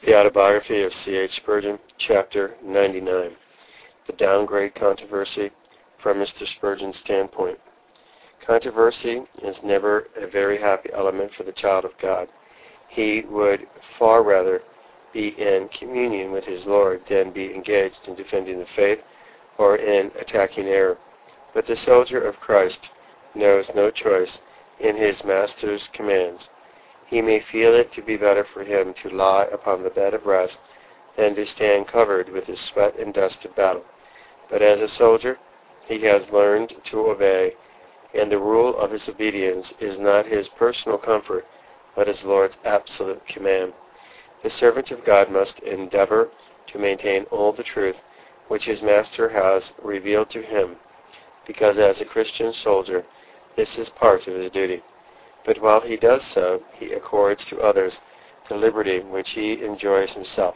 The Autobiography of C.H. Spurgeon, Chapter 99. The Downgrade Controversy from Mr. Spurgeon's Standpoint. Controversy is never a very happy element for the child of God. He would far rather be in communion with his Lord than be engaged in defending the faith or in attacking error. But the soldier of Christ knows no choice in his Master's commands. He may feel it to be better for him to lie upon the bed of rest than to stand covered with the sweat and dust of battle. But as a soldier, he has learned to obey, and the rule of his obedience is not his personal comfort, but his Lord's absolute command. The servant of God must endeavor to maintain all the truth which his Master has revealed to him, because as a Christian soldier, this is part of his duty. But while he does so, he accords to others the liberty which he enjoys himself.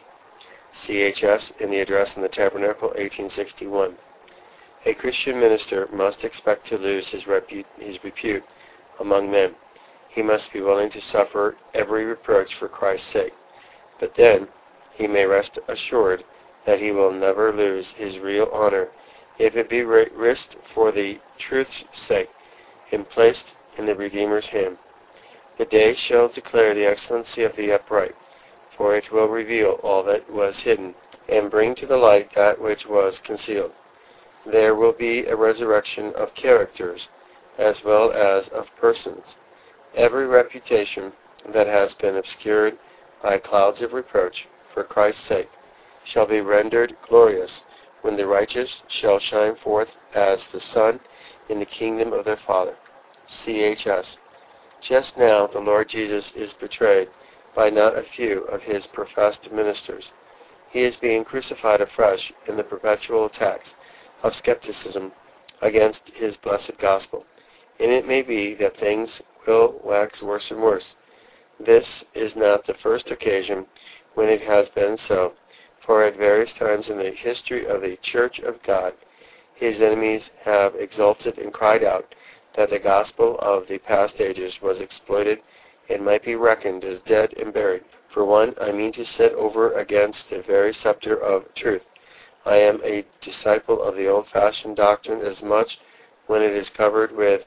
C.H.S. in the Address in the Tabernacle, 1861. A Christian minister must expect to lose his repute among men. He must be willing to suffer every reproach for Christ's sake. But then he may rest assured that he will never lose his real honor if it be risked for the truth's sake and placed in the Redeemer's hand. The day shall declare the excellency of the upright, for it will reveal all that was hidden, and bring to the light that which was concealed. There will be a resurrection of characters, as well as of persons. Every reputation that has been obscured by clouds of reproach, for Christ's sake, shall be rendered glorious, when the righteous shall shine forth as the sun in the kingdom of their Father. C.H.S. Just now the Lord Jesus is betrayed by not a few of his professed ministers. He is being crucified afresh in the perpetual attacks of skepticism against his blessed gospel, and it may be that things will wax worse and worse. This is not the first occasion when it has been so, for at various times in the history of the Church of God, his enemies have exulted and cried out that the gospel of the past ages was exploited and might be reckoned as dead and buried. For one, I mean to set over against the very scepter of truth. I am a disciple of the old-fashioned doctrine as much when it is covered with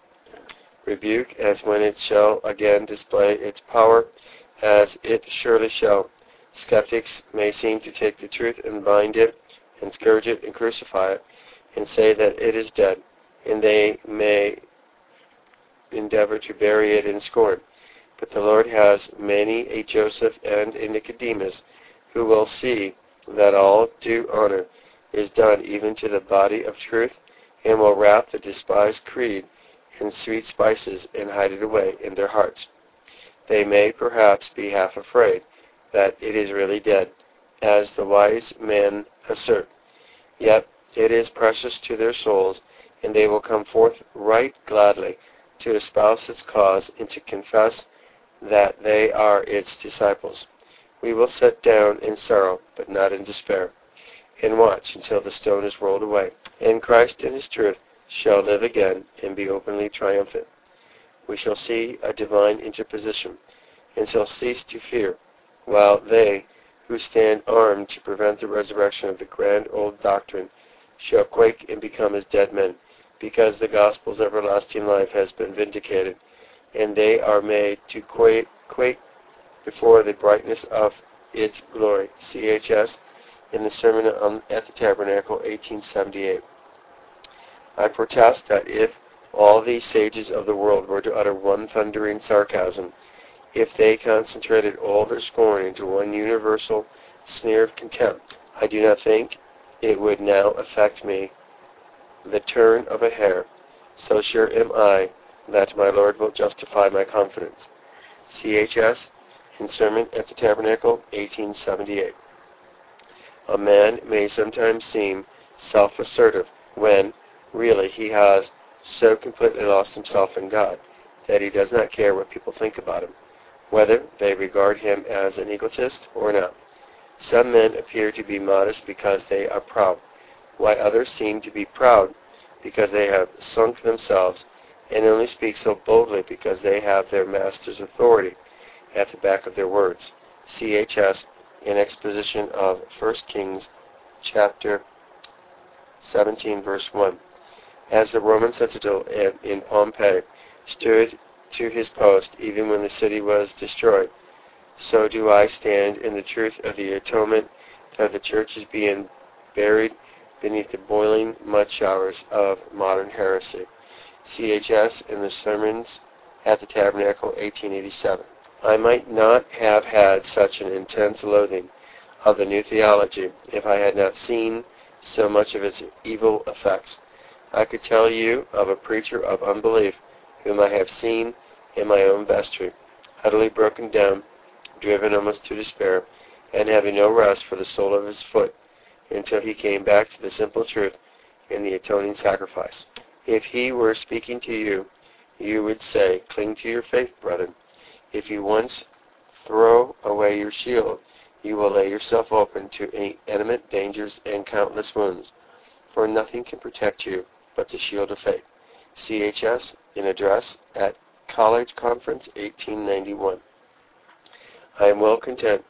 rebuke as when it shall again display its power, as it surely shall. Skeptics may seem to take the truth and bind it, and scourge it and crucify it, and say that it is dead, and they may endeavor to bury it in scorn. But the Lord has many a Joseph and a Nicodemus who will see that all due honor is done even to the body of truth, and will wrap the despised creed in sweet spices and hide it away in their hearts. They may perhaps be half afraid that it is really dead, as the wise men assert. Yet it is precious to their souls, and they will come forth right gladly to espouse its cause and to confess that they are its disciples. We will sit down in sorrow, but not in despair, and watch until the stone is rolled away, and Christ in his truth shall live again and be openly triumphant. We shall see a divine interposition, and shall cease to fear, while they who stand armed to prevent the resurrection of the grand old doctrine shall quake and become as dead men, because the gospel's everlasting life has been vindicated, and they are made to quake before the brightness of its glory. C.H.S. in the Sermon at the Tabernacle, 1878. I protest that if all the sages of the world were to utter one thundering sarcasm, if they concentrated all their scorn into one universal sneer of contempt, I do not think it would now affect me the turn of a hair. So sure am I that my Lord will justify my confidence. C.H.S. in Sermon at the Tabernacle, 1878. A man may sometimes seem self-assertive when, really, he has so completely lost himself in God that he does not care what people think about him, whether they regard him as an egotist or not. Some men appear to be modest because they are proud, while others seem to be proud because they have sunk themselves and only speak so boldly because they have their Master's authority at the back of their words. C.H.S. in exposition of 1 Kings chapter 17, verse 1. As the Roman sentinel in Pompeii stood to his post even when the city was destroyed, so do I stand in the truth of the atonement that the church is being buried beneath the boiling mud showers of modern heresy. CHS in the Sermons at the Tabernacle, 1887. I might not have had such an intense loathing of the new theology if I had not seen so much of its evil effects. I could tell you of a preacher of unbelief whom I have seen in my own vestry, utterly broken down, driven almost to despair, and having no rest for the sole of his foot until he came back to the simple truth in the atoning sacrifice. If he were speaking to you, you would say, "Cling to your faith, brethren." If you once throw away your shield, you will lay yourself open to imminent dangers and countless wounds, for nothing can protect you but the shield of faith. CHS in address at College Conference, 1891. I am well content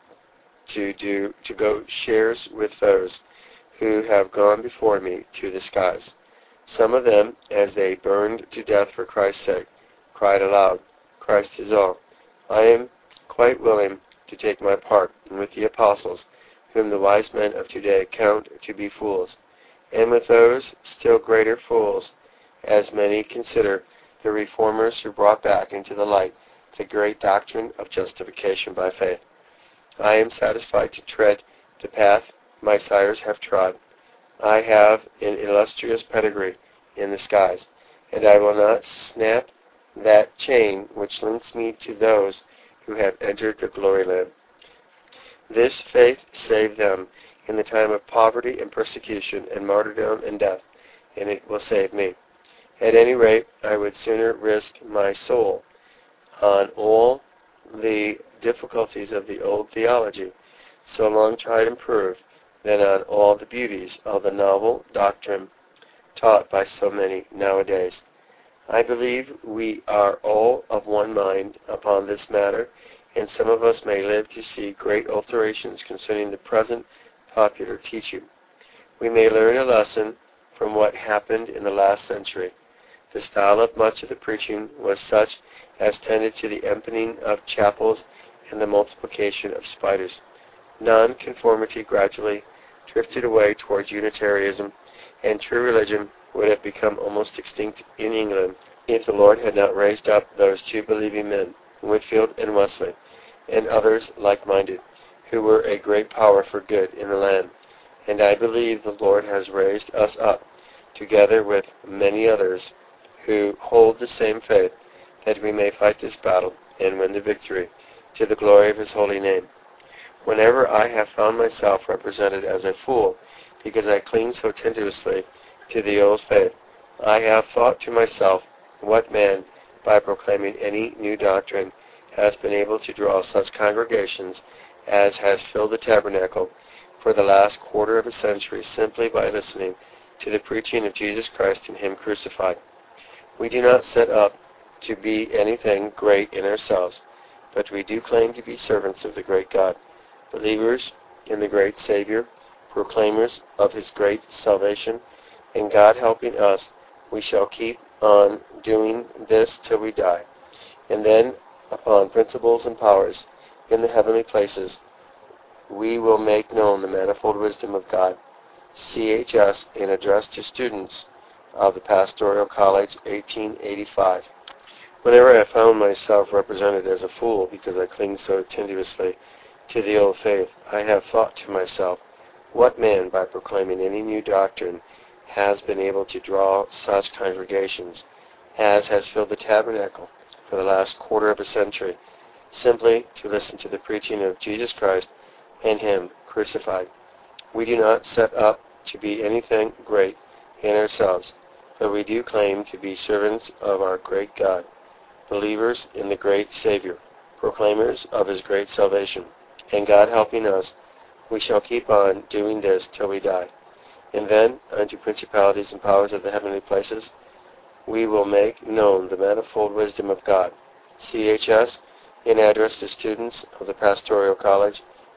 to go shares with those who have gone before me to the skies. Some of them, as they burned to death for Christ's sake, cried aloud, "Christ is all." I am quite willing to take my part with the apostles, whom the wise men of today count to be fools, and with those still greater fools, as many consider the reformers who brought back into the light the great doctrine of justification by faith. I am satisfied to tread the path my sires have trod. I have an illustrious pedigree in the skies, and I will not snap that chain which links me to those who have entered the glory land. This faith saved them in the time of poverty and persecution and martyrdom and death, and it will save me. At any rate, I would sooner risk my soul on all the difficulties of the old theology, so long tried and proved, than on all the beauties of the novel doctrine taught by so many nowadays. I believe we are all of one mind upon this matter, and some of us may live to see great alterations concerning the present popular teaching. We may learn a lesson from what happened in the last century. The style of much of the preaching was such as tended to the emptying of chapels and the multiplication of spiders. Non-conformity gradually drifted away towards Unitarianism, and true religion would have become almost extinct in England if the Lord had not raised up those two believing men, Whitfield and Wesley, and others like-minded, who were a great power for good in the land. And I believe the Lord has raised us up, together with many others who hold the same faith, that we may fight this battle and win the victory, to the glory of His holy name. Whenever I have found myself represented as a fool, because I cling so tenaciously to the old faith, I have thought to myself, what man, by proclaiming any new doctrine, has been able to draw such congregations as has filled the tabernacle for the last quarter of a century simply by listening to the preaching of Jesus Christ and Him crucified? We do not set up to be anything great in ourselves, but we do claim to be servants of the great God, believers in the great Savior, proclaimers of His great salvation, and God helping us, we shall keep on doing this till we die. And then, upon principles and powers in the heavenly places, we will make known the manifold wisdom of God. CHS in address to students of the Pastoral College, 1885. Whenever I found myself represented as a fool because I cling so tenaciously to the old faith, I have thought to myself, what man, by proclaiming any new doctrine, has been able to draw such congregations as has filled the tabernacle for the last quarter of a century, simply to listen to the preaching of Jesus Christ and Him crucified? We do not set up to be anything great in ourselves, but we do claim to be servants of our great God, believers in the great Savior, proclaimers of His great salvation, and God helping us, we shall keep on doing this till we die. And then, unto principalities and powers of the heavenly places, we will make known the manifold wisdom of God. CHS, in address to students of the Pastoral College,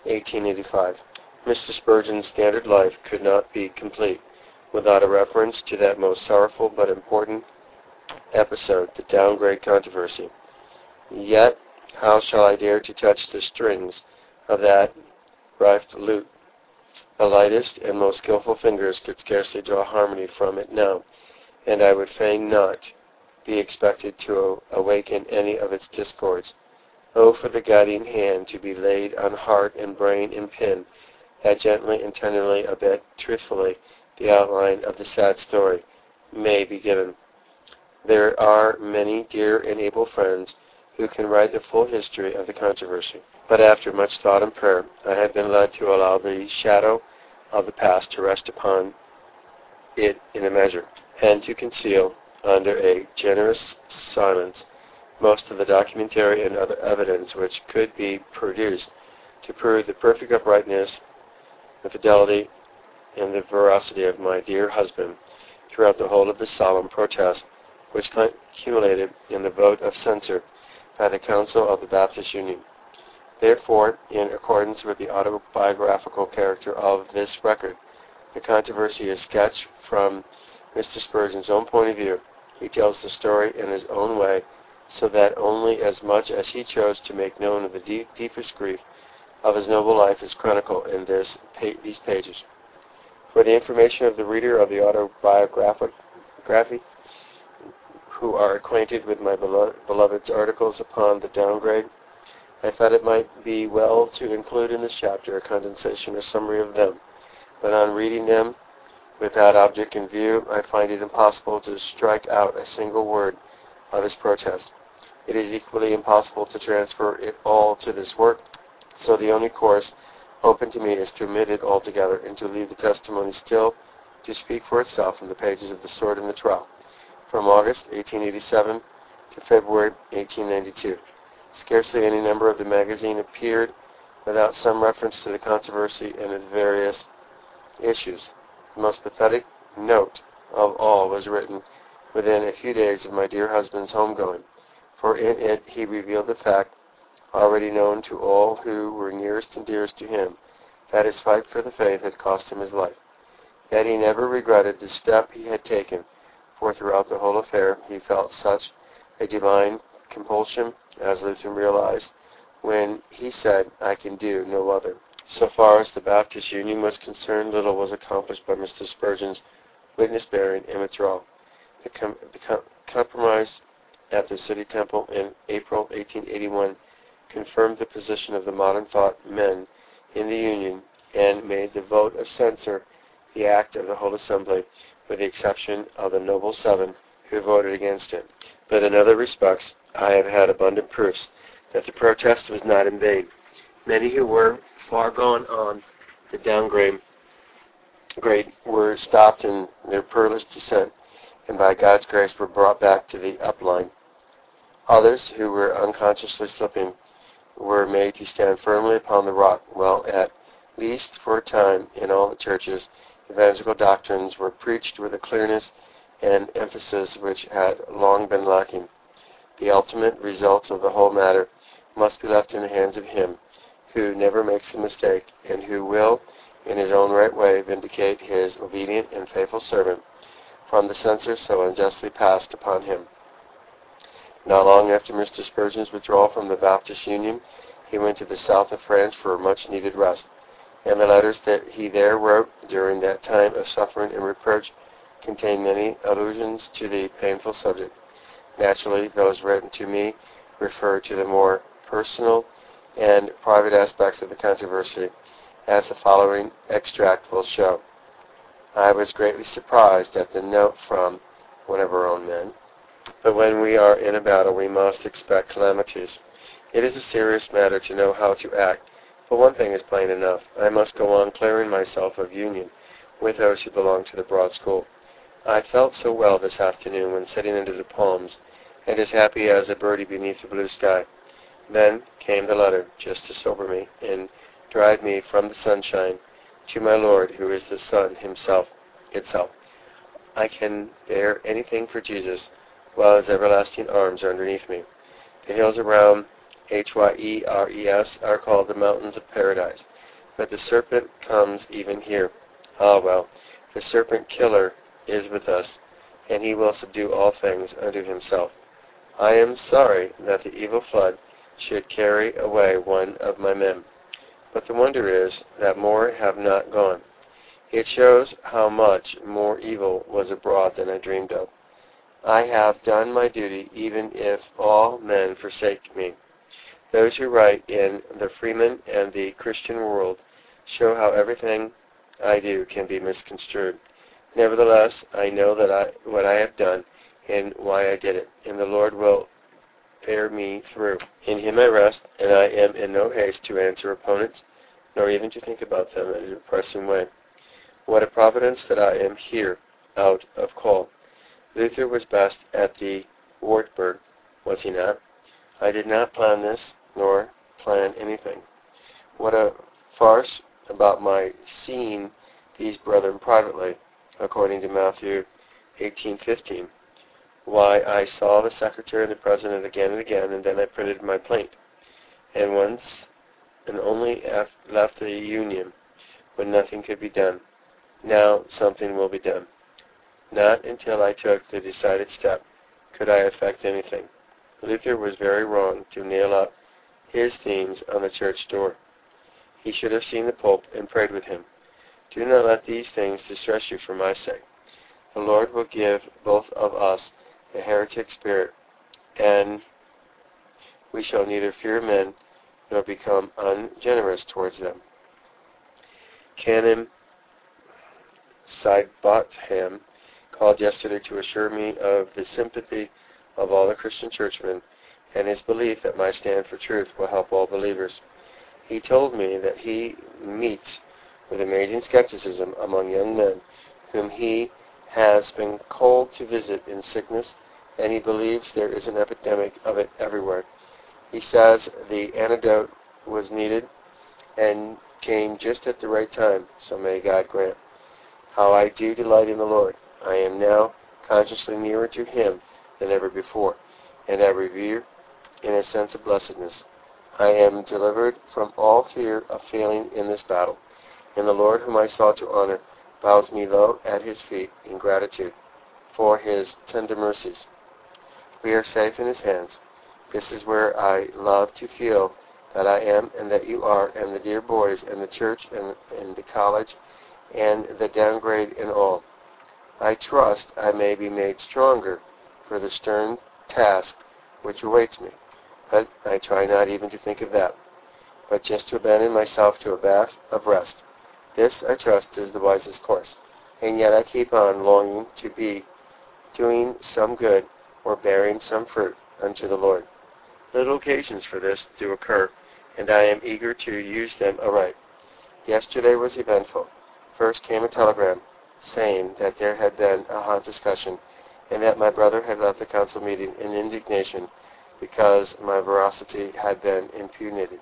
1885. Mr. Spurgeon's standard life could not be complete without a reference to that most sorrowful but important episode, the downgrade controversy. Yet, how shall I dare to touch the strings of that rifled lute? The lightest and most skillful fingers could scarcely draw harmony from it now, and I would fain not be expected to awaken any of its discords. Oh, for the guiding hand to be laid on heart and brain and pen, that gently and tenderly, a bit truthfully, the outline of the sad story may be given. There are many dear and able friends who can write the full history of the controversy. But after much thought and prayer, I have been led to allow the shadow of the past to rest upon it in a measure, and to conceal under a generous silence most of the documentary and other evidence which could be produced to prove the perfect uprightness, the fidelity, and the veracity of my dear husband throughout the whole of the solemn protest which accumulated in the vote of censure by the Council of the Baptist Union. Therefore, in accordance with the autobiographical character of this record, the controversy is sketched from Mr. Spurgeon's own point of view. He tells the story in his own way, so that only as much as he chose to make known of the deepest grief of his noble life is chronicled in these pages. For the information of the reader of the autobiography, who are acquainted with my beloved's articles upon the downgrade, I thought it might be well to include in this chapter a condensation or summary of them, but on reading them with that object in view, I find it impossible to strike out a single word of his protest. It is equally impossible to transfer it all to this work, so the only course open to me is to omit it altogether and to leave the testimony still to speak for itself in the pages of The Sword and the Trowel, from August 1887 to February 1892. Scarcely any number of the magazine appeared without some reference to the controversy and its various issues. The most pathetic note of all was written within a few days of my dear husband's homegoing, for in it he revealed the fact, already known to all who were nearest and dearest to him, that his fight for the faith had cost him his life. Yet he never regretted the step he had taken, for throughout the whole affair he felt such a divine compulsion, as Luther realized when he said, "I can do no other." So far as the Baptist Union was concerned, little was accomplished by Mr. Spurgeon's witness-bearing and withdrawal. The compromise at the City Temple in April 1881 confirmed the position of the modern thought men in the Union and made the vote of censure the act of the whole assembly, with the exception of the Noble Seven who voted against it. But in other respects, I have had abundant proofs that the protest was not in vain. Many who were far gone on the downgrade were stopped in their perilous descent, and by God's grace were brought back to the upline. Others, who were unconsciously slipping, were made to stand firmly upon the rock, while at least for a time in all the churches, evangelical doctrines were preached with a clearness and emphasis which had long been lacking. The ultimate results of the whole matter must be left in the hands of Him who never makes a mistake, and who will, in His own right way, vindicate His obedient and faithful servant from the censure so unjustly passed upon him. Not long after Mr. Spurgeon's withdrawal from the Baptist Union, he went to the south of France for a much-needed rest, and the letters that he there wrote during that time of suffering and reproach contain many allusions to the painful subject. Naturally, those written to me refer to the more personal and private aspects of the controversy, as the following extract will show. I was greatly surprised at the note from one of our own men, but when we are in a battle we must expect calamities. It is a serious matter to know how to act, but one thing is plain enough. I must go on clearing myself of union with those who belong to the broad school. I felt so well this afternoon when sitting under the palms, and as happy as a birdie beneath the blue sky. Then came the letter, just to sober me and drive me from the sunshine to my Lord, who is the sun himself itself. I can bear anything for Jesus, while His everlasting arms are underneath me. The hills around Hyères are called the mountains of paradise. But the serpent comes even here. Ah, well, the serpent killer is with us, and he will subdue all things unto himself. I am sorry that the evil flood should carry away one of my men. But the wonder is that more have not gone. It shows how much more evil was abroad than I dreamed of. I have done my duty even if all men forsake me. Those who write in the Freeman and the Christian World show how everything I do can be misconstrued. Nevertheless, I know that what I have done and why I did it, and the Lord will bear me through. In Him I rest, and I am in no haste to answer opponents, nor even to think about them in a depressing way. What a providence that I am here, out of call. Luther was best at the Wartburg, was he not? I did not plan this, nor plan anything. What a farce about my seeing these brethren privately, according to Matthew 18:15. Why, I saw the secretary and the president again and again, and then I printed my plaint, and once and only left the Union when nothing could be done. Now something will be done. Not until I took the decided step could I effect anything. Luther was very wrong to nail up his themes on the church door. He should have seen the Pope and prayed with him. Do not let these things distress you for my sake. The Lord will give both of us a heretic spirit, and we shall neither fear men nor become ungenerous towards them. Canon Sidebotham called yesterday to assure me of the sympathy of all the Christian churchmen and his belief that my stand for truth will help all believers. He told me that he meets with amazing skepticism among young men whom he has been called to visit in sickness, and he believes there is an epidemic of it everywhere. He says the antidote was needed and came just at the right time, so may God grant. How I do delight in the Lord. I am now consciously nearer to Him than ever before, and I revere in a sense of blessedness. I am delivered from all fear of failing in this battle, and the Lord whom I sought to honor bows me low at His feet in gratitude for His tender mercies. We are safe in His hands. This is where I love to feel that I am and that you are, and the dear boys and the church and the college and the downgrade and all. I trust I may be made stronger for the stern task which awaits me, but I try not even to think of that, but just to abandon myself to a bath of rest. This, I trust, is the wisest course, and yet I keep on longing to be doing some good or bearing some fruit unto the Lord. Little occasions for this do occur, and I am eager to use them aright. Yesterday was eventful. First came a telegram saying that there had been a hot discussion and that my brother had left the council meeting in indignation because my veracity had been impugnated.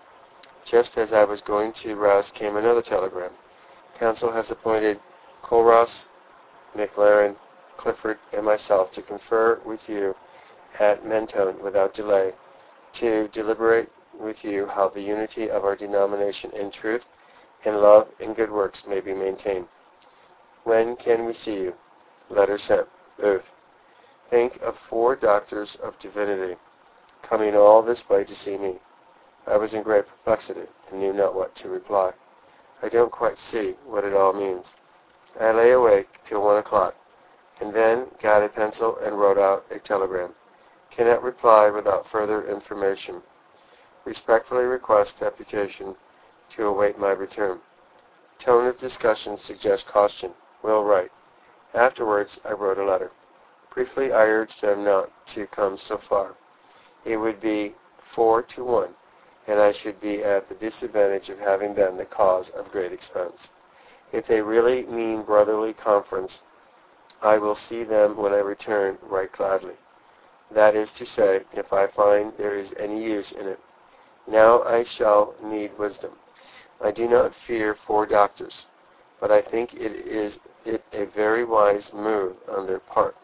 Just as I was going to rest came another telegram. Council has appointed Colross, McLaren, Clifford, and myself to confer with you at Mentone without delay, to deliberate with you how the unity of our denomination in truth, in love, and good works may be maintained. When can we see you? Letter sent. Booth. Think of 4 doctors of divinity coming all this way to see me. I was in great perplexity and knew not what to reply. I don't quite see what it all means. I lay awake till 1 o'clock, and then got a pencil and wrote out a telegram. Cannot reply without further information. Respectfully request deputation to await my return. Tone of discussion suggests caution. Will write. Afterwards, I wrote a letter. Briefly, I urged them not to come so far. It would be 4 to 1, and I should be at the disadvantage of having been the cause of great expense. If they really mean brotherly conference, I will see them when I return right gladly. That is to say, if I find there is any use in it. Now I shall need wisdom. I do not fear 4 doctors, but I think it a very wise move on their part.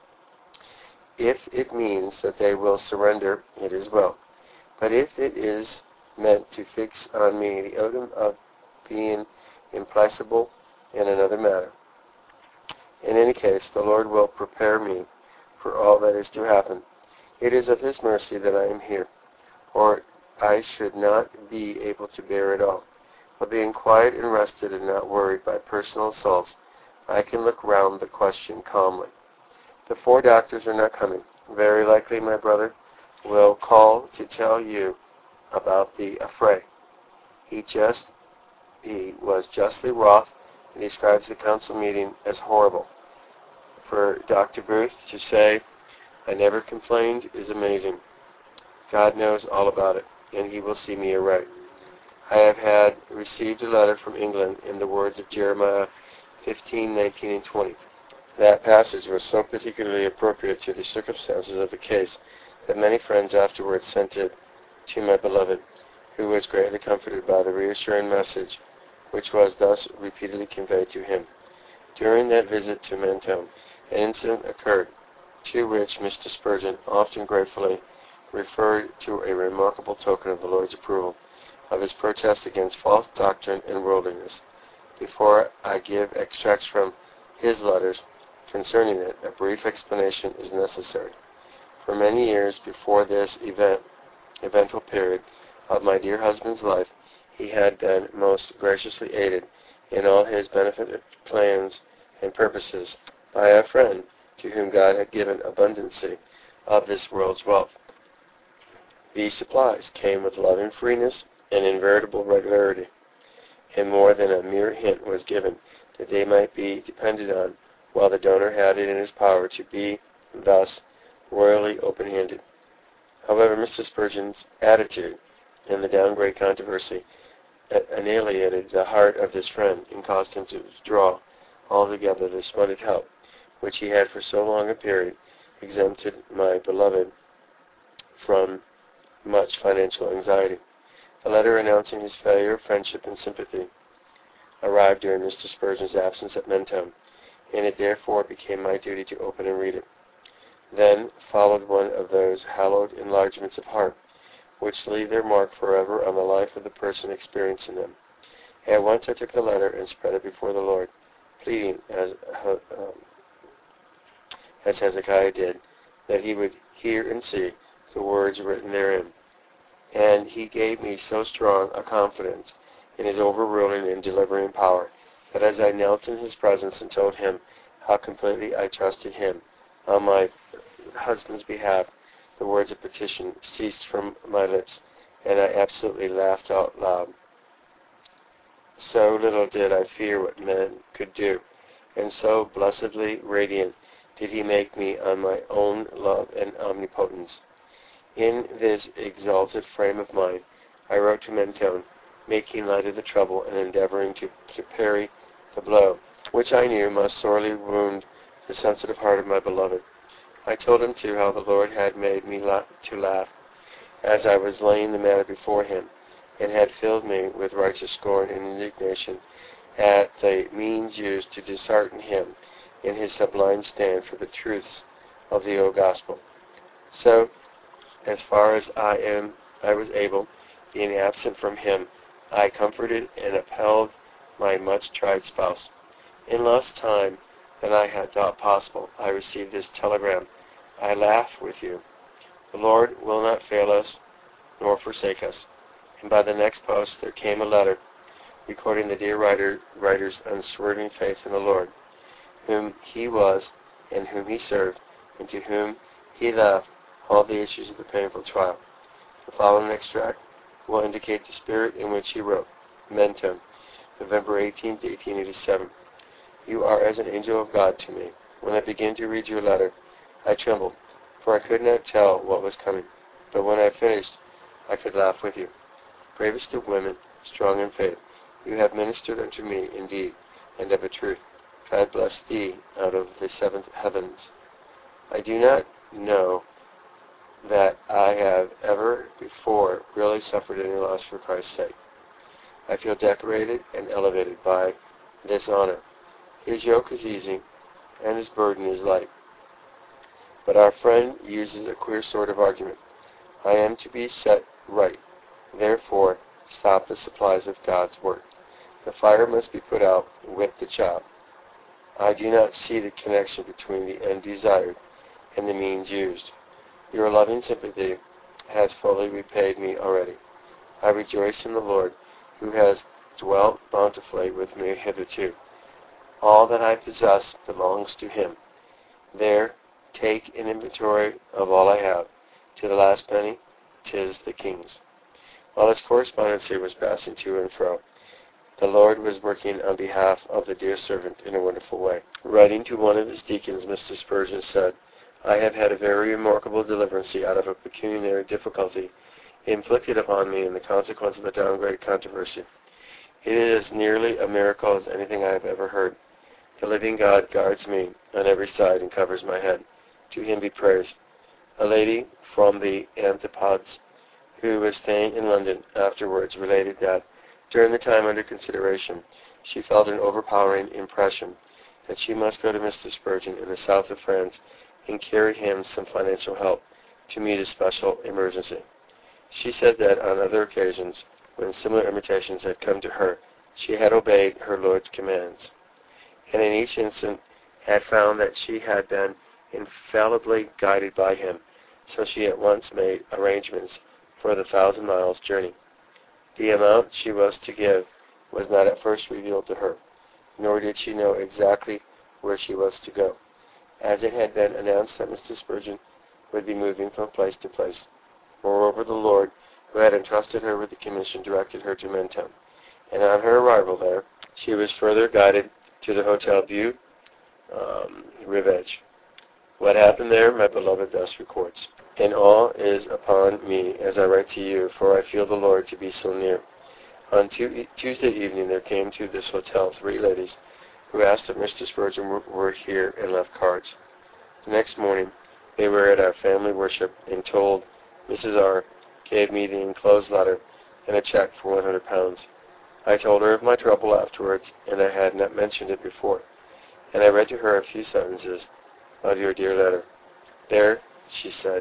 If it means that they will surrender, it is well. But if it is meant to fix on me the odium of being implacable in another matter. In any case, the Lord will prepare me for all that is to happen. It is of His mercy that I am here, or I should not be able to bear it all. But being quiet and rested and not worried by personal assaults, I can look round the question calmly. The 4 doctors are not coming. Very likely my brother will call to tell you about the affray. He was justly wroth and describes the council meeting as horrible. For Dr. Booth to say, "I never complained," is amazing. God knows all about it, and He will see me aright. I have received a letter from England in the words of Jeremiah 15, 19, and 20. That passage was so particularly appropriate to the circumstances of the case that many friends afterwards sent it to my beloved, who was greatly comforted by the reassuring message which was thus repeatedly conveyed to him. During that visit to Mentone, an incident occurred, to which Mr. Spurgeon often gratefully referred to a remarkable token of the Lord's approval of His protest against false doctrine and worldliness. Before I give extracts from his letters concerning it, a brief explanation is necessary. For many years before this eventful period of my dear husband's life, he had been most graciously aided in all his beneficent plans and purposes by a friend to whom God had given abundancy of this world's wealth. These supplies came with loving freeness and in veritable regularity, and more than a mere hint was given that they might be depended on, while the donor had it in his power to be thus royally open-handed. However, Mr. Spurgeon's attitude in the downgrade controversy annihilated the heart of this friend and caused him to withdraw altogether the splendid help which he had for so long a period exempted my beloved from much financial anxiety. A letter announcing his failure of friendship and sympathy arrived during Mr. Spurgeon's absence at Mentone, and it therefore became my duty to open and read it. Then followed one of those hallowed enlargements of heart which leave their mark forever on the life of the person experiencing them. At once I took the letter and spread it before the Lord, pleading, as Hezekiah did, that He would hear and see the words written therein. And He gave me so strong a confidence in His overruling and delivering power that as I knelt in His presence and told Him how completely I trusted Him on my husband's behalf, the words of petition ceased from my lips, and I absolutely laughed out loud. So little did I fear what men could do, and so blessedly radiant did He make me on my own love and omnipotence. In this exalted frame of mind, I wrote to Mentone, making light of the trouble and endeavoring to parry the blow, which I knew must sorely wound the sensitive heart of my beloved. I told him, too, how the Lord had made me to laugh as I was laying the matter before Him, and had filled me with righteous scorn and indignation at the means used to dishearten Him in His sublime stand for the truths of the old gospel. So, as far as I was able, being absent from him, I comforted and upheld my much-tried spouse. In less time than I had thought possible, I received this telegram. I laugh with you. The Lord will not fail us nor forsake us. And by the next post there came a letter recording the dear writer's unswerving faith in the Lord, whom he was and whom he served, and to whom he left all the issues of the painful trial. The following extract will indicate the spirit in which he wrote. Mentone, November 18, 1887. You are as an angel of God to me. When I began to read your letter, I trembled, for I could not tell what was coming. But when I finished, I could laugh with you. Bravest of women, strong in faith, you have ministered unto me indeed, and of a truth. God bless thee out of the seventh heavens. I do not know that I have ever before really suffered any loss for Christ's sake. I feel decorated and elevated by this honor. His yoke is easy, and His burden is light. But our friend uses a queer sort of argument. I am to be set right. Therefore, stop the supplies of God's work. The fire must be put out with the child. I do not see the connection between the end desired and the means used. Your loving sympathy has fully repaid me already. I rejoice in the Lord, who has dwelt bountifully with me hitherto. All that I possess belongs to him. There, take an inventory of all I have. To the last penny, 'tis the king's. While this correspondence here was passing to and fro, the Lord was working on behalf of the dear servant in a wonderful way. Writing to one of his deacons, Mr. Spurgeon said, I have had a very remarkable deliverance out of a pecuniary difficulty inflicted upon me in the consequence of the downgrade controversy. It is as nearly a miracle as anything I have ever heard. The living God guards me on every side and covers my head. To him be praised. A lady from the Antipodes, who was staying in London, afterwards related that during the time under consideration, she felt an overpowering impression that she must go to Mr. Spurgeon in the south of France and carry him some financial help to meet a special emergency. She said that on other occasions, when similar invitations had come to her, she had obeyed her Lord's commands, and in each instant had found that she had been infallibly guided by him, so she at once made arrangements for the 1,000 miles journey. The amount she was to give was not at first revealed to her, nor did she know exactly where she was to go, as it had been announced that Mr. Spurgeon would be moving from place to place. Moreover, the Lord, who had entrusted her with the commission, directed her to Menton, and on her arrival there, she was further guided to the Hotel Vieux Rivage. What happened there, my beloved thus records. And all is upon me as I write to you, for I feel the Lord to be so near. On Tuesday evening there came to this hotel 3 ladies who asked if Mr. Spurgeon were here and left cards. The next morning they were at our family worship and told Mrs. R. gave me the enclosed letter and a check for £100. I told her of my trouble afterwards, and I had not mentioned it before, and I read to her a few sentences of your dear letter. There, she said,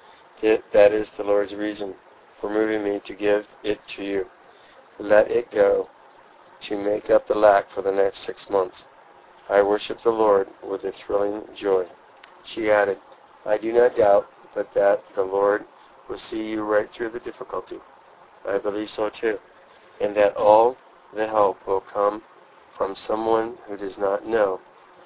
that is the Lord's reason for moving me to give it to you. Let it go to make up the lack for the next 6 months. I worship the Lord with a thrilling joy. She added, I do not doubt but that the Lord will see you right through the difficulty. I believe so too, and that all the help will come from someone who does not know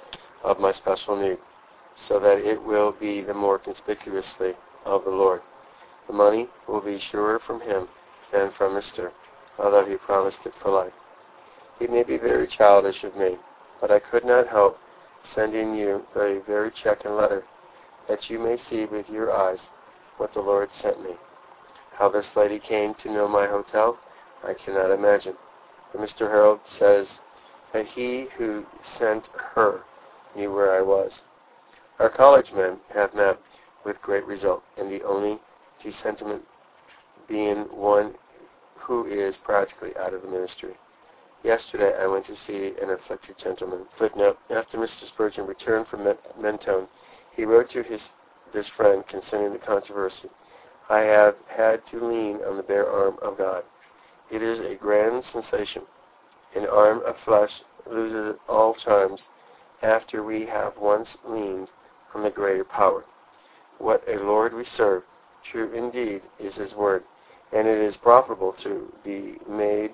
of my special need, so that it will be the more conspicuously of the Lord. The money will be surer from him than from Mr. although he promised it for life. It may be very childish of me, but I could not help sending you the very check and letter, that you may see with your eyes what the Lord sent me. How this lady came to know my hotel, I cannot imagine. But Mr. Harold says that he who sent her knew where I was. Our college men have met with great result, and the only dissentiment being one who is practically out of the ministry. Yesterday I went to see an afflicted gentleman. Footnote, after Mr. Spurgeon returned from Mentone, he wrote to this friend concerning the controversy. I have had to lean on the bare arm of God. It is a grand sensation. An arm of flesh loses at all times after we have once leaned on the greater power. What a Lord we serve! True indeed is his word, and it is profitable to be made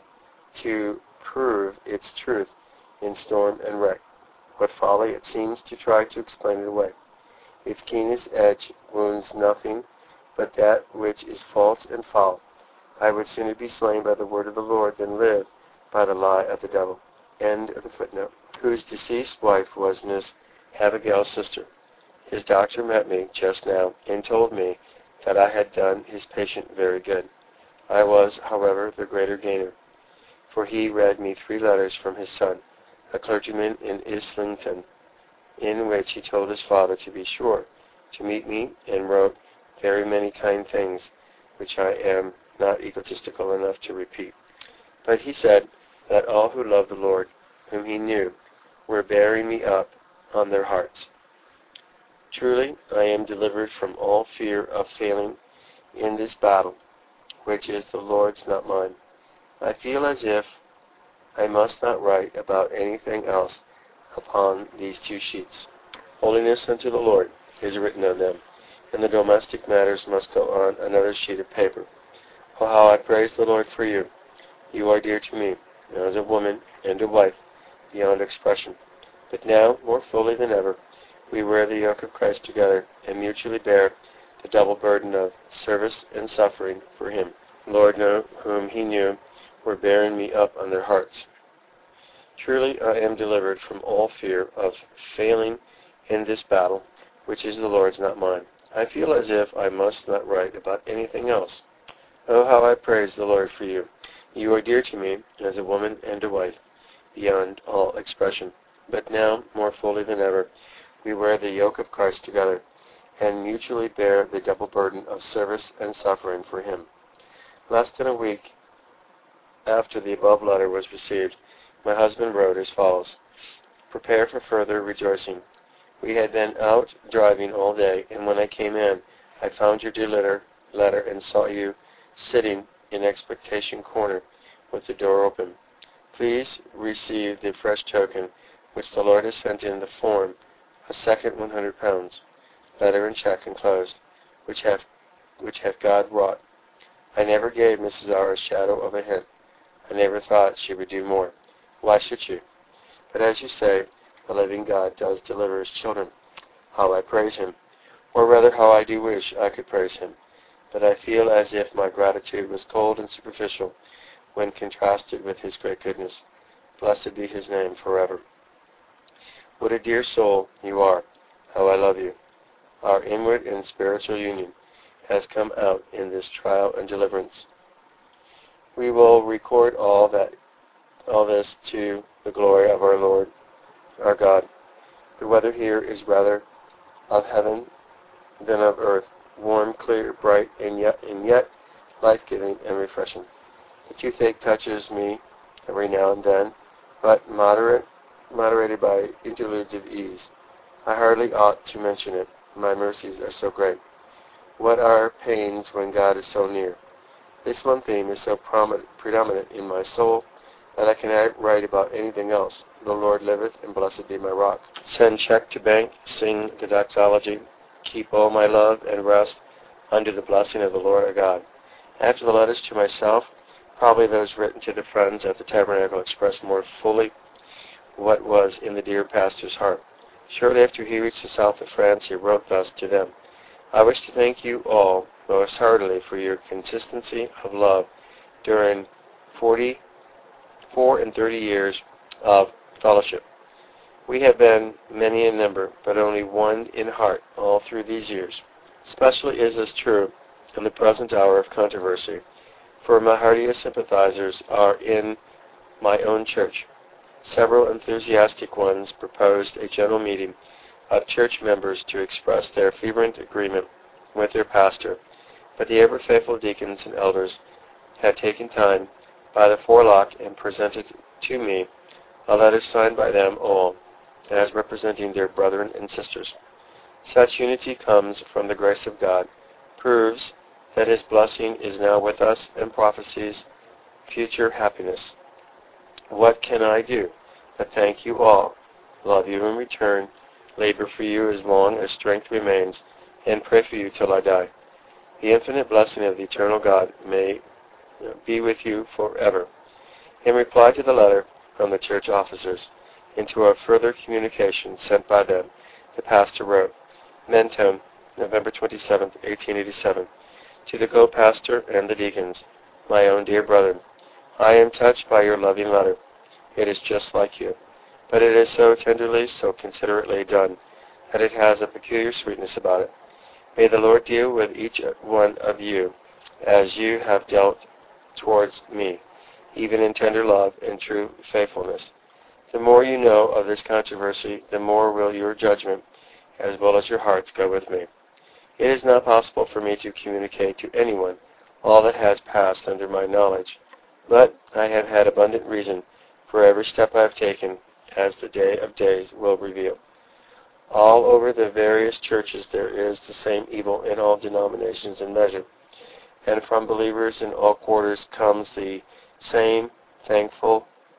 to prove its truth in storm and wreck. What folly it seems to try to explain it away. Its keenest edge wounds nothing but that which is false and foul. I would sooner be slain by the word of the Lord than live by the lie of the devil. End of the footnote. Whose deceased wife was Miss Abigail's sister. His doctor met me just now and told me that I had done his patient very good. I was, however, the greater gainer, for he read me 3 letters from his son, a clergyman in Islington, in which he told his father to be sure to meet me, and wrote very many kind things, which I am not egotistical enough to repeat. But he said that all who loved the Lord, whom he knew, were bearing me up on their hearts. Truly, I am delivered from all fear of failing in this battle, which is the Lord's, not mine. I feel as if I must not write about anything else upon these 2 sheets. Holiness unto the Lord is written on them, and the domestic matters must go on another sheet of paper. Oh, how I praise the Lord for you! You are dear to me, as a woman and a wife, beyond expression. But now, more fully than ever, we wear the yoke of Christ together and mutually bear the double burden of service and suffering for Him. Lord, whom He knew, were bearing me up on their hearts. Truly I am delivered from all fear of failing in this battle, which is the Lord's, not mine. I feel as if I must not write about anything else. Oh, how I praise the Lord for you! You are dear to me as a woman and a wife, beyond all expression. But now, more fully than ever, we wear the yoke of Christ together, and mutually bear the double burden of service and suffering for Him. Less than a week after the above letter was received, my husband wrote as follows: Prepare for further rejoicing. We had been out driving all day, and when I came in, I found your dear letter and saw you sitting in expectation corner with the door open. Please receive the fresh token which the Lord has sent in the form, a second £100, letter and check enclosed, which hath God wrought. I never gave Mrs. R. a shadow of a hint. I never thought she would do more. Why should she? But as you say, the living God does deliver His children. How I praise Him, or rather how I do wish I could praise Him. But I feel as if my gratitude was cold and superficial when contrasted with His great goodness. Blessed be His name forever. What a dear soul you are. How I love you. Our inward and spiritual union has come out in this trial and deliverance. We will record all this to the glory of our Lord, our God. The weather here is rather of heaven than of earth, warm, clear, bright, and yet life-giving and refreshing. The toothache touches me every now and then, but moderated by interludes of ease. I hardly ought to mention it. My mercies are so great. What are pains when God is so near? This one theme is so predominant in my soul that I cannot write about anything else. The Lord liveth, and blessed be my rock. Send check to bank, sing the doxology, keep all my love and rest under the blessing of the Lord our God. After the letters to myself, probably those written to the friends at the tabernacle express more fully what was in the dear pastor's heart. Shortly after he reached the south of France, he wrote thus to them: I wish to thank you all most heartily for your consistency of love during 44 and 30 years of fellowship. We have been many in number, but only one in heart all through these years. Especially is this true in the present hour of controversy, for my heartiest sympathizers are in my own church. Several enthusiastic ones proposed a general meeting of church members to express their fervent agreement with their pastor, but the ever-faithful deacons and elders had taken time by the forelock and presented to me a letter signed by them all as representing their brethren and sisters. Such unity comes from the grace of God, proves that His blessing is now with us, and prophesies future happiness. What can I do but thank you all, love you in return, labor for you as long as strength remains, and pray for you till I die. The infinite blessing of the eternal God may be with you forever. In reply to the letter from the church officers, and to a further communication sent by them, the pastor wrote: Mentone, November 27, 1887. To the co-pastor and the deacons, my own dear brethren, I am touched by your loving letter. It is just like you, but it is so tenderly, so considerately done, that it has a peculiar sweetness about it. May the Lord deal with each one of you as you have dealt towards me, even in tender love and true faithfulness. The more you know of this controversy, the more will your judgment, as well as your hearts, go with me. It is not possible for me to communicate to anyone all that has passed under my knowledge, but I have had abundant reason for every step I have taken, as the day of days will reveal. All over the various churches there is the same evil in all denominations and measure, and from believers in all quarters comes the same thankful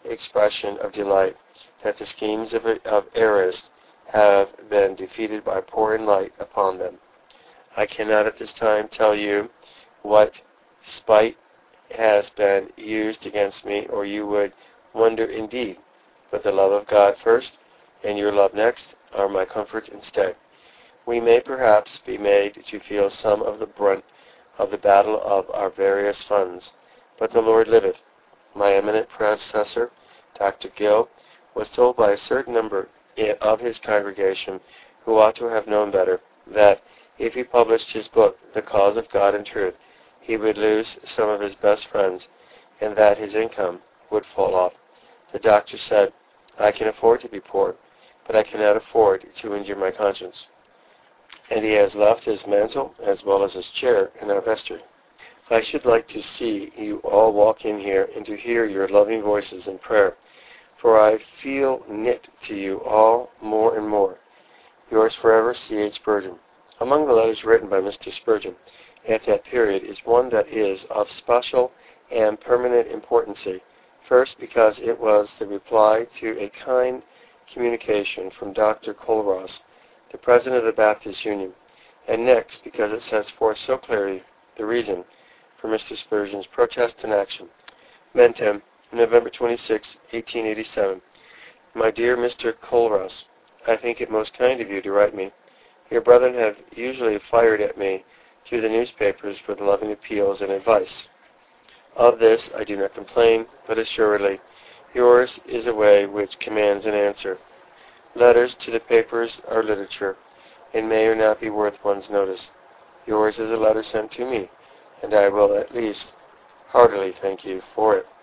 expression of delight that the schemes of errors have been defeated by pouring light upon them. I cannot at this time tell you what spite has been used against me, or you would wonder indeed. But the love of God first, and your love next, are my comfort and stay. We may perhaps be made to feel some of the brunt of the battle of our various funds, but the Lord liveth. My eminent predecessor, Dr. Gill, was told by a certain number of his congregation, who ought to have known better, that if he published his book, The Cause of God and Truth, he would lose some of his best friends, and that his income would fall off. The doctor said, I can afford to be poor, but I cannot afford to injure my conscience. And he has left his mantle as well as his chair in our vestry. I should like to see you all walk in here and to hear your loving voices in prayer, for I feel knit to you all more and more. Yours forever, C.H. Spurgeon. Among the letters written by Mr. Spurgeon at that period is one that is of special and permanent importance. First, because it was the reply to a kind communication from Dr. Colross, the president of the Baptist Union, and next, because it sets forth so clearly the reason for Mr. Spurgeon's protest and action. Menton, November 26, 1887. My dear Mr. Colross, I think it most kind of you to write me. Your brethren have usually fired at me through the newspapers with loving appeals and advice. Of this I do not complain, but assuredly yours is a way which commands an answer. Letters to the papers are literature, and may or not be worth one's notice. Yours is a letter sent to me, and I will at least heartily thank you for it.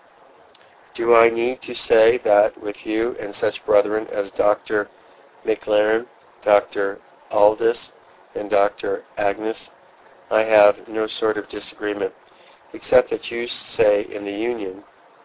Do I need to say that with you and such brethren as Dr. McLaren, Dr. Aldous, and Dr. Agnes, I have no sort of disagreement, except that you stay in union,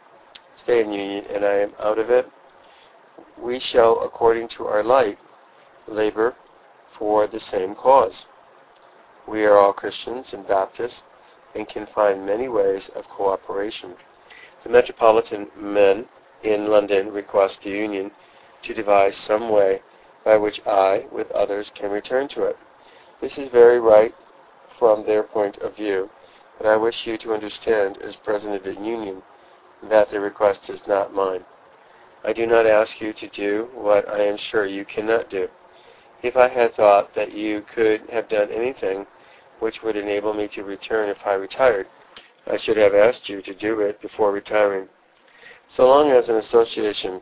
and I am out of it? We shall, according to our light, labor for the same cause. We are all Christians and Baptists, and can find many ways of cooperation. The metropolitan men in London request the Union to devise some way by which I, with others, can return to it. This is very right from their point of view, but I wish you to understand, as President of the Union, that the request is not mine. I do not ask you to do what I am sure you cannot do. If I had thought that you could have done anything which would enable me to return if I retired, I should have asked you to do it before retiring. So long as an association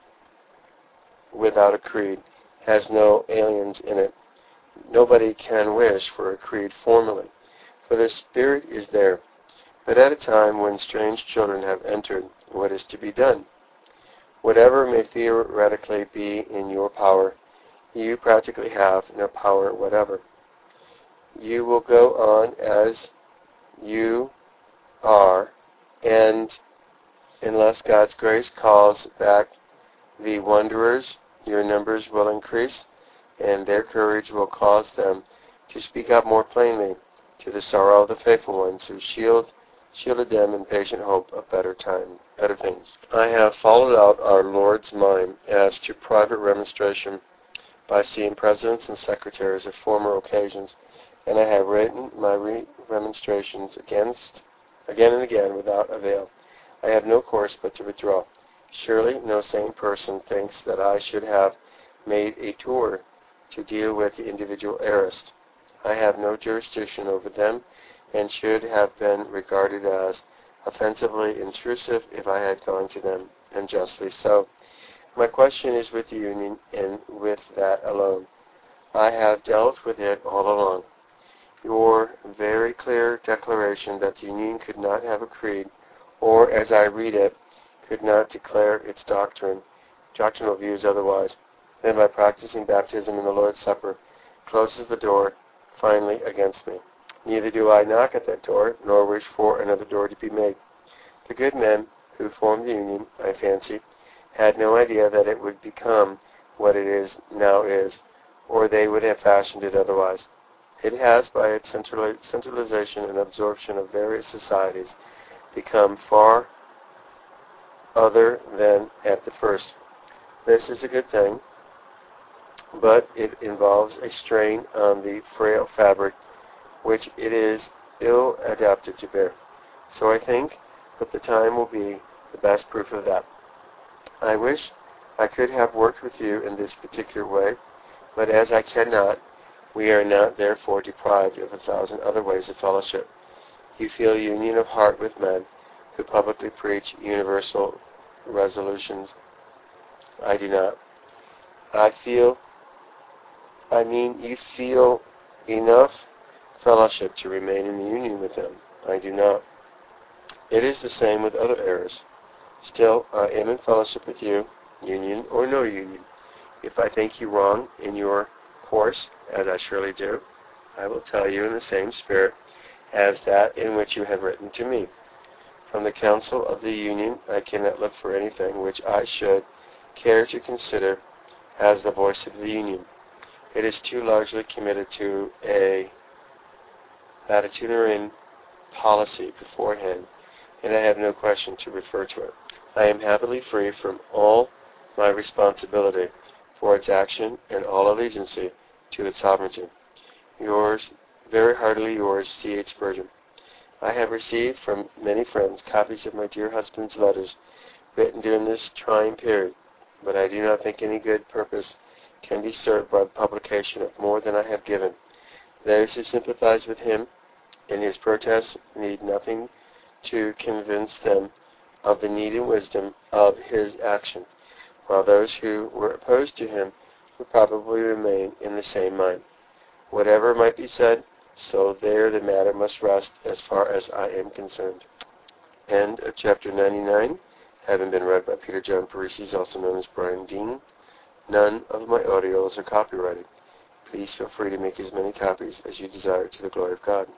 without a creed has no aliens in it, nobody can wish for a creed formally, for the spirit is there. But at a time when strange children have entered, what is to be done? Whatever may theoretically be in your power, you practically have no power whatever. You will go on as you are, and unless God's grace calls back the wanderers, your numbers will increase, and their courage will cause them to speak out more plainly to the sorrow of the faithful ones who shielded them in patient hope of better things. I have followed out our Lord's mind as to private remonstration by seeing presidents and secretaries of former occasions, and I have written my remonstrations again and again without avail. I have no course but to withdraw. Surely no sane person thinks that I should have made a tour to deal with the individual heiress. I have no jurisdiction over them, and should have been regarded as offensively intrusive if I had gone to them, and justly so. My question is with the Union, and with that alone. I have dealt with it all along. Your very clear declaration that the Union could not have a creed, or, as I read it, could not declare its doctrinal views otherwise than by practicing baptism in the Lord's Supper, closes the door, finally, against me. Neither do I knock at that door, nor wish for another door to be made. The good men who formed the Union, I fancy, had no idea that it would become what it now is, or they would have fashioned it otherwise. It has, by its centralization and absorption of various societies, become far other than at the first. This is a good thing, but it involves a strain on the frail fabric which it is ill adapted to bear. So I think that the time will be the best proof of that. I wish I could have worked with you in this particular way, but as I cannot, we are not therefore deprived of 1,000 other ways of fellowship. You feel union of heart with men who publicly preach universal resolutions. I do not. You feel enough fellowship to remain in the union with them. I do not. It is the same with other errors. Still, I am in fellowship with you, union or no union. If I think you wrong in your course, as I surely do, I will tell you in the same spirit as that in which you have written to me. From the council of the union, I cannot look for anything which I should care to consider as the voice of the union. It is too largely committed to a latitudinarian policy beforehand, and I have no question to refer to it. I am happily free from all my responsibility for its action and all allegiancy to its sovereignty. Yours, very heartily yours, C.H. Spurgeon. I have received from many friends copies of my dear husband's letters written during this trying period, but I do not think any good purpose can be served by the publication of more than I have given. Those who sympathize with him in his protests need nothing to convince them of the need and wisdom of his action, while those who were opposed to him would probably remain in the same mind. Whatever might be said, so there the matter must rest as far as I am concerned. End of chapter 99, having been read by Peter John Parisi, also known as Brian Dean. None of my audios are copyrighted. Please feel free to make as many copies as you desire to the glory of God.